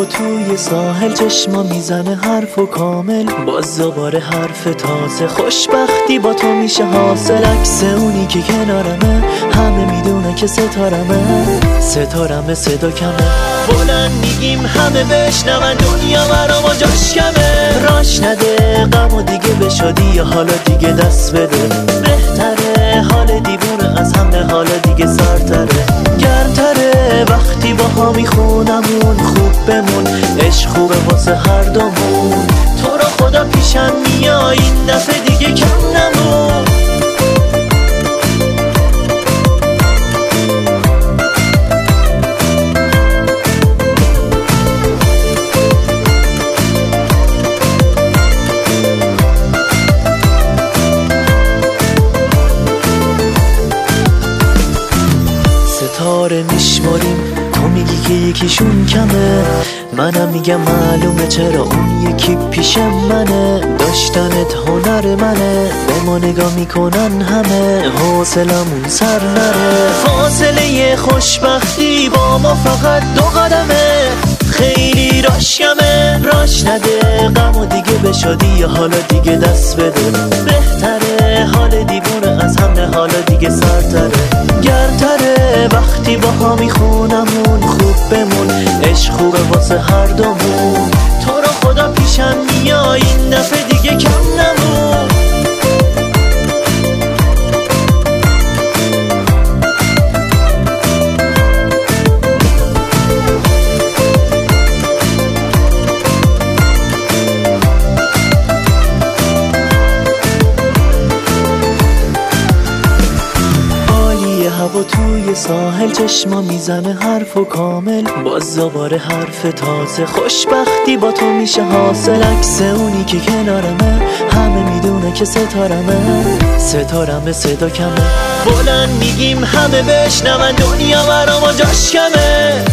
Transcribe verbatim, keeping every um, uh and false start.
هوا توی ساحل، چشما میزنه حرف و کامل، باز دوباره حرف تازه. خوشبختی با تو میشه حاصل، عکس اونی که کنارمه، همه میدونه که ستارمه. ستارمه صدا کمه، بلند میگیم همه بشنون، دنیا برام و جاش کمه. راش نده غم و دیگه به شادی، یا حالا دیگه دست بده. بهتره حال دیوونه از همه، حالا دیگه سرتره گرمتره. وقتی با ها میخونمون خوب بمون، عشق خوبه واسه هر دومون. تو رو خدا پیشم میای این دفعه دیگه کم نمون. ستاره میشماریم، تو میگی که یکیشون کمه، منم میگم معلومه چرا اون یکی پیش منه. داشتنت هنر منه، به ما نگاه میکنن همه، حوصلمون سر نره. فاصله خوشبختی با ما فقط دو قدمه، خیلی راش کمه. راش نده غم و دیگه به شادی، یا حالا دیگه دست بده. بهتره حال دیوونه از همه، حالا دیگه سرتره گرمتره. وقتی با ها میخونمون خوب بمون، عشق خوبه واسه هر دومون. تو رو خدا پیشم میای این دفعه دیگه کم نمون. هوا توی ساحل، چشما میزنه حرف و کامل، باز دوباره حرف تازه. خوشبختی با تو میشه حاصل، عکس اونی که کنارمه، همه میدونه که ستارمه. ستارمه صدا کمه، بلند میگیم همه بشنون، دنیا برام و جاش کمه.